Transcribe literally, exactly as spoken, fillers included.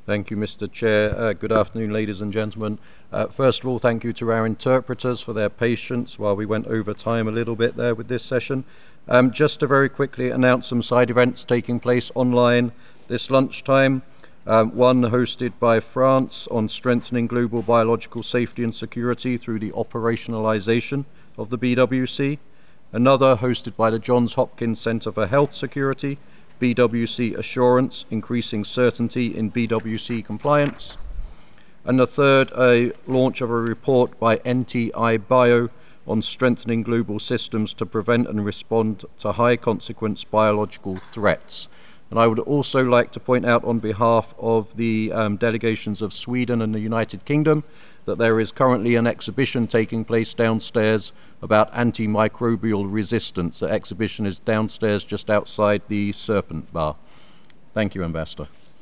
Thank you, Mister Chair. Uh, good afternoon, ladies and gentlemen. Uh, first of all, thank you to our interpreters for their patience while we went over time a little bit there with this session. Um, just to very quickly announce some side events taking place online this lunchtime. Um, one hosted by France on strengthening global biological safety and security through the operationalization of the B W C. Another hosted by the Johns Hopkins Center for Health Security, B W C Assurance, Increasing Certainty in B W C Compliance. And the third, a launch of a report by N T I Bio on strengthening global systems to prevent and respond to high-consequence biological threats. And I would also like to point out on behalf of the um, delegations of Sweden and the United Kingdom that there is currently an exhibition taking place downstairs about antimicrobial resistance. The exhibition is downstairs just outside the Serpent Bar. Thank you, Ambassador.